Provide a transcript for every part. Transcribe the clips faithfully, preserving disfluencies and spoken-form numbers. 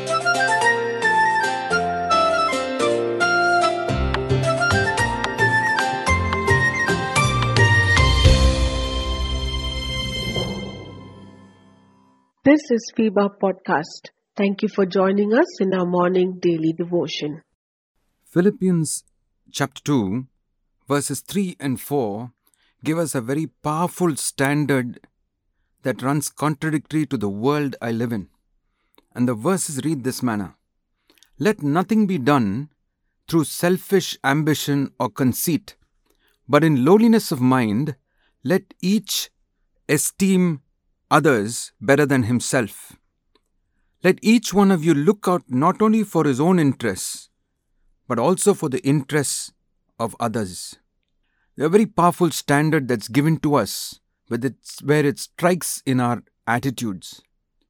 This is FIBA Podcast. Thank you for joining us in our morning daily devotion. Philippians chapter two, verses three and four give us a very powerful standard that runs contradictory to the world I live in. And the verses read this manner: "Let nothing be done through selfish ambition or conceit, but in lowliness of mind, let each esteem others better than himself. Let each one of you look out not only for his own interests, but also for the interests of others." A very powerful standard that's given to us, with its, where it strikes in our attitudes.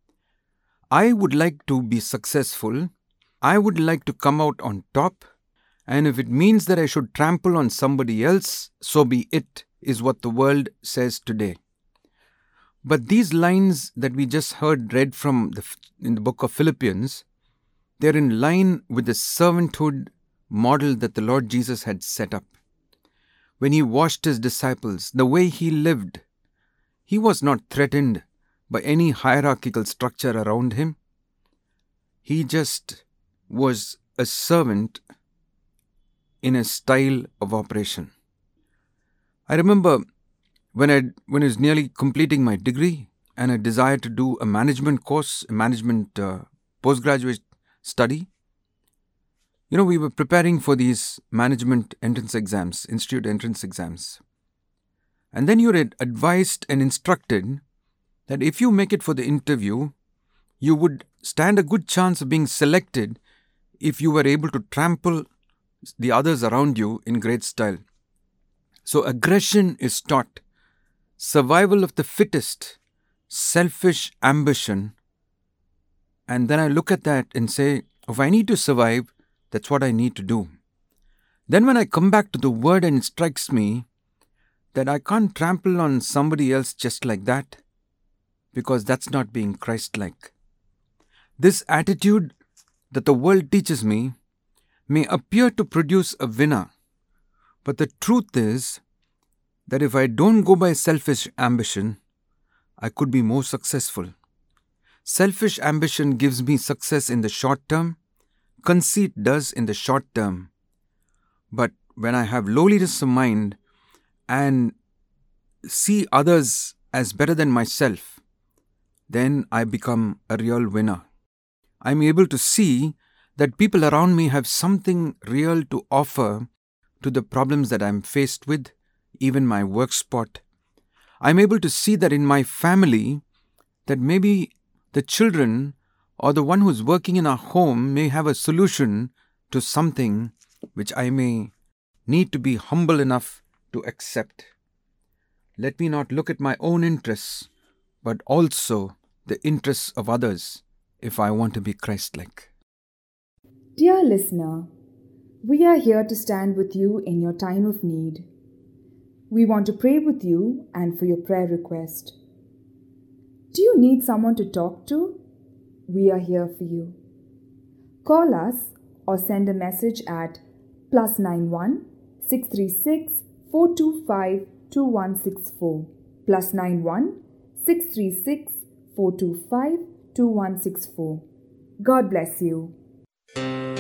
I would like to be successful. I would like to come out on top. And if it means that I should trample on somebody else, so be it, is what the world says today. But these lines that we just heard read from the, in the book of Philippians, they're in line with the servanthood model that the Lord Jesus had set up. When he washed his disciples, the way he lived, he was not threatened by any hierarchical structure around him. He just was a servant in a style of operation. I remember when I, when I was nearly completing my degree and I desired to do a management course, a management uh, postgraduate study. You know, we were preparing for these management entrance exams, institute entrance exams. And then you were advised and instructed that if you make it for the interview, you would stand a good chance of being selected if you were able to trample the others around you in great style. So aggression is taught, survival of the fittest, selfish ambition. And then I look at that and say, if I need to survive, that's what I need to do. Then when I come back to the word and it strikes me that I can't trample on somebody else just like that, because that's not being Christ-like. This attitude that the world teaches me may appear to produce a winner, but the truth is that if I don't go by selfish ambition, I could be more successful. Selfish ambition gives me success in the short term. Conceit does in the short term. But when I have lowliness of mind and see others as better than myself, then I become a real winner. I'm able to see that people around me have something real to offer to the problems that I'm faced with, even my work spot. I'm able to see that in my family, that maybe the children or the one who's working in our home may have a solution to something which I may need to be humble enough to accept. Let me not look at my own interests, but also the interests of others if I want to be Christ-like. Dear listener, we are here to stand with you in your time of need. We want to pray with you and for your prayer request. Do you need someone to talk to? We are here for you. Call us or send a message at plus nine one six three six four two five two one six four plus nine one six three six four two five two one six four. God bless you.